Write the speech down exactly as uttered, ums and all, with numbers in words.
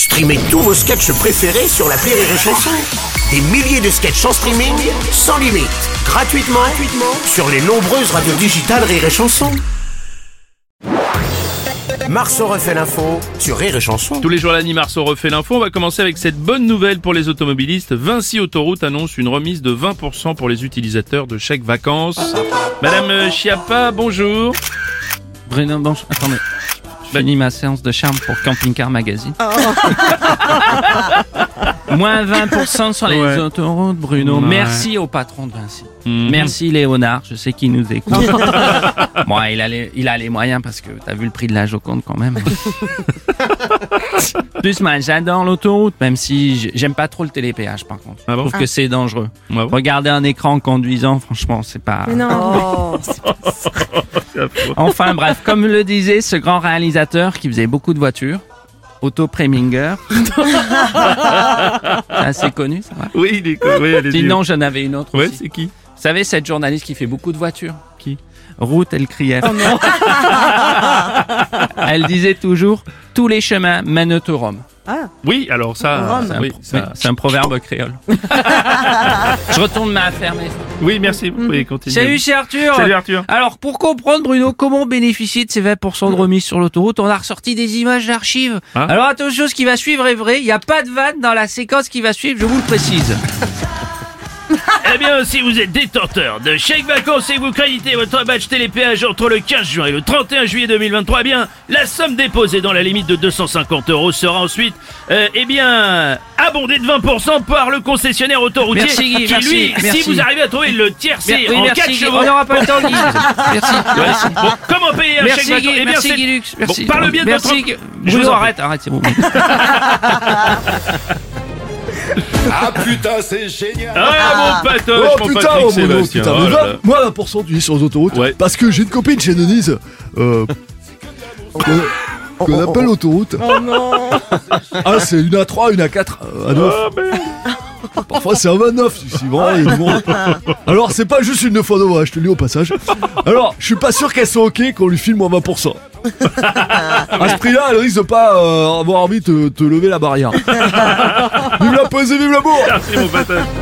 Streamez tous vos sketchs préférés sur l'appli Rire et Chanson. Des milliers de sketchs en streaming, sans limite, gratuitement, gratuitement sur les nombreuses radios digitales Rire et Chanson. Marceau refait l'info sur Rire et Chanson. Tous les jours à la nuit, Marceau refait l'info. On va commencer avec cette bonne nouvelle pour les automobilistes. Vinci Autoroute annonce une remise de vingt pour cent pour les utilisateurs de chèques vacances. Madame Chiappa, bonjour. Bruno, bonjour. Attendez. Je finis ma séance de charme pour Camping Car Magazine. Oh. Moins vingt pour cent sur les ouais. autoroutes, Bruno. Ouais. Merci au patron de Vinci. Mmh. Merci Léonard, je sais qu'il nous écoute. Bon, il a, les, il a les moyens parce que t'as vu le prix de la Joconde quand même. Plus, moi, j'adore l'autoroute, même si j'aime pas trop le télépéage par contre. Ah bon? Je trouve ah. que c'est dangereux. Ah bon? Regarder un écran en conduisant, franchement, c'est pas... Mais non. Oh, c'est pas ça. Enfin bref, comme le disait ce grand réalisateur qui faisait beaucoup de voitures, Otto Preminger. C'est assez connu, ça va? Oui, il est connu. Oui, sinon, j'en avais une autre ouais, aussi. C'est qui? Vous savez, cette journaliste qui fait beaucoup de voitures? Qui? Ruth Elkrief. Oh non. Elle disait toujours, tous les chemins mènent au Rome. Ah. Oui, alors ça, c'est un, oui, pro- ça... c'est un proverbe créole. Je retourne ma affaire, mais... Oui, merci. Vous pouvez continuer. Salut, c'est Arthur. Salut, Arthur. Alors, pour comprendre, Bruno, comment bénéficier de ces vingt pour cent de remise sur l'autoroute, on a ressorti des images d'archives. Ah. Alors, attention, ce qui va suivre est vrai. Il n'y a pas de vanne dans la séquence qui va suivre, je vous le précise. Eh bien, si vous êtes détenteur de chèque vacances et que vous créditez votre badge télépéage entre le quinze juin et le trente et un juillet deux mille vingt-trois, eh bien, la somme déposée dans la limite de deux cent cinquante euros sera ensuite, euh, eh bien, abondée de vingt pour cent par le concessionnaire autoroutier. Merci, Guy, qui, merci, lui, merci. si vous arrivez à trouver le tiercé oui, en merci, quatre Guy. chevaux... On n'aura pas le temps, Guy. Merci. merci. Bon, comment payer un merci, chèque vacances? Guy, Eh bien, merci, c'est... Guy Lux. Merci. Bon, par le biais de merci, votre... Guy. Bruno, arrête, arrête, c'est bon. Ah putain, c'est génial! Ah mon patoche, oh, mon putain, Patrick oh, Sébastien. putain, Oh mais là vingt, là. moi, vingt pour cent tu es sur les autoroutes. Ouais. Parce que j'ai une copine chez Denise, euh, qu'on, qu'on appelle l'autoroute. Oh non! Ah, c'est une A trois, une A quatre, euh, A neuf. Ah, merde. Parfois, c'est un vingt-neuf, si vraiment il y a du monde. Alors, c'est pas juste une neuf fois neuf, je te le dis au passage. Alors, je suis pas sûr qu'elle soit ok qu'on lui file moins vingt pour cent. À ce prix-là, elle risque de pas euh, avoir envie de te, te lever la barrière. Vive la poésie, vive l'amour! Merci mon patoche.